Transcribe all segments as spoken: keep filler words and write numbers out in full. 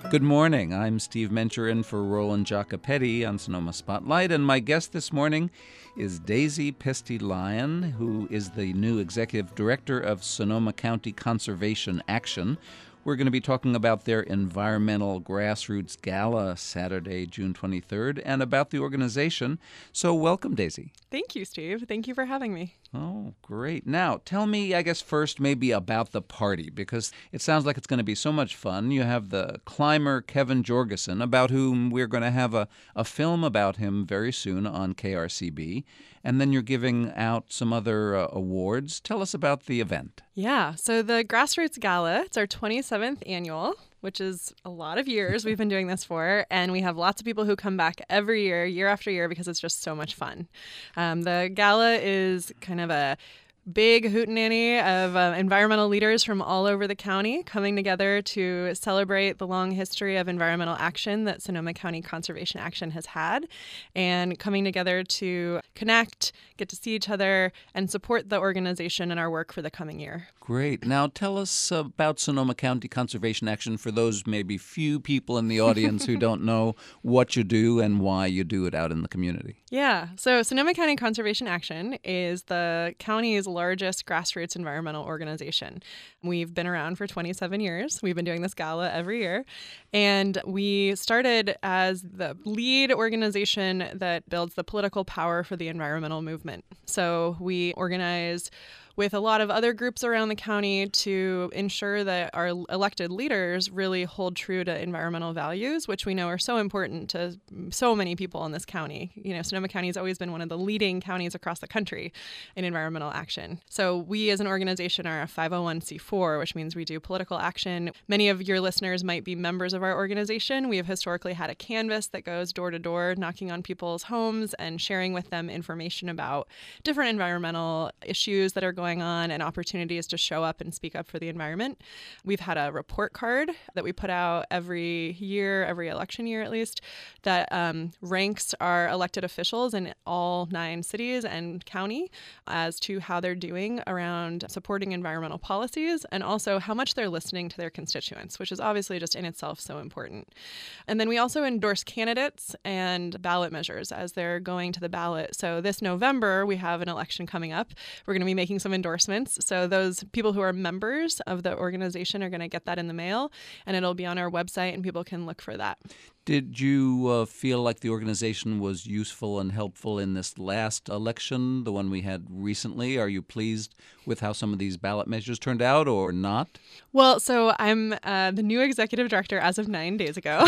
Good morning. I'm Steve Mencher in for Roland Jacopetti on Sonoma Spotlight, and my guest this morning is Daisy Peste-Lyon, who is the new Executive Director of Sonoma County Conservation Action. We're going to be talking about their Environmental Grassroots Gala Saturday, June twenty-third, and about the organization. So welcome, Daisy. Thank you, Steve. Thank you for having me. Oh, great. Now, tell me, I guess, first maybe about the party, because it sounds like it's going to be so much fun. You have the climber Kevin Jorgeson, about whom we're going to have a, a film about him very soon on K R C B. And then you're giving out some other uh, awards. Tell us about the event. Yeah, so the Grassroots Gala, it's our twenty-seventh annual, which is a lot of years we've been doing this for. And we have lots of people who come back every year, year after year, because it's just so much fun. Um, the gala is kind of a big hootenanny of uh, environmental leaders from all over the county coming together to celebrate the long history of environmental action that Sonoma County Conservation Action has had, and coming together to connect, get to see each other, and support the organization in our work for the coming year. Great. Now tell us about Sonoma County Conservation Action for those maybe few people in the audience who don't know what you do and why you do it out in the community. Yeah. So Sonoma County Conservation Action is the county's largest grassroots environmental organization. We've been around for twenty-seven years. We've been doing this gala every year. And we started as the lead organization that builds the political power for the environmental movement. So we organize with a lot of other groups around the county to ensure that our elected leaders really hold true to environmental values, which we know are so important to so many people in this county. You know, Sonoma County has always been one of the leading counties across the country in environmental action. So we as an organization are a five oh one c four, which means we do political action. Many of your listeners might be members of our organization. We have historically had a canvas that goes door to door, knocking on people's homes and sharing with them information about different environmental issues that are going on and opportunities to show up and speak up for the environment. We've had a report card that we put out every year, every election year at least, that um, ranks our elected officials in all nine cities and county as to how they're doing around supporting environmental policies and also how much they're listening to their constituents, which is obviously just in itself so important. And then we also endorse candidates and ballot measures as they're going to the ballot. So this November, we have an election coming up. We're going to be making some endorsements. So those people who are members of the organization are going to get that in the mail, and it'll be on our website and people can look for that. Did you uh, feel like the organization was useful and helpful in this last election, the one we had recently? Are you pleased with how some of these ballot measures turned out or not? Well, so I'm uh, the new executive director as of nine days ago.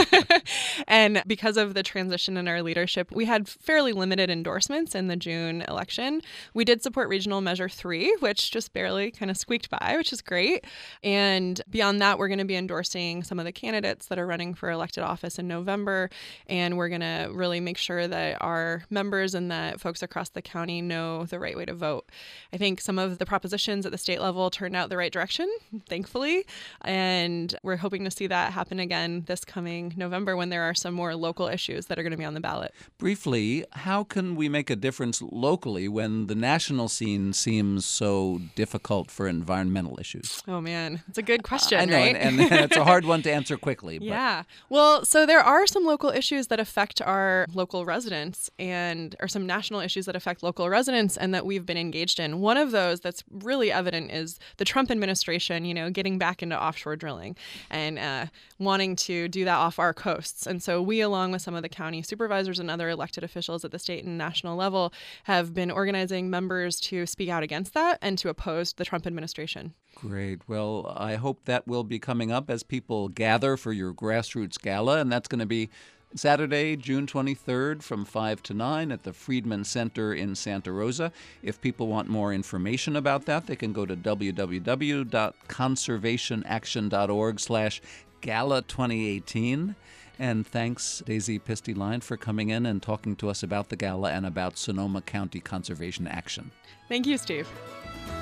And because of the transition in our leadership, we had fairly limited endorsements in the June election. We did support Regional Measure three, which just barely kind of squeaked by, which is great. And beyond that, we're going to be endorsing some of the candidates that are running for elected office in November, and we're going to really make sure that our members and that folks across the county know the right way to vote. I think some of the propositions at the state level turned out the right direction, thankfully, and we're hoping to see that happen again this coming November when there are some more local issues that are going to be on the ballot. Briefly, how can we make a difference locally when the national scene seems so difficult for environmental issues? Oh, man, it's a good question, I know, right? and, and it's a hard one to answer quickly. But. Yeah. Well, so there are some local issues that affect our local residents and or some national issues that affect local residents and that we've been engaged in. One of those that's really evident is the Trump administration, you know, getting back into offshore drilling and uh, wanting to do that off our coasts. And so we, along with some of the county supervisors and other elected officials at the state and national level, have been organizing members to speak out against that and to oppose the Trump administration. Great. Well, I hope that will be coming up as people gather for your Grassroots Gala, and that's going to be Saturday, June twenty-third from five to nine at the Friedman Center in Santa Rosa. If people want more information about that, they can go to w w w dot conservation action dot org slash gala twenty eighteen. And thanks, Daisy Peste-Lyon, for coming in and talking to us about the gala and about Sonoma County Conservation Action. Thank you, Steve.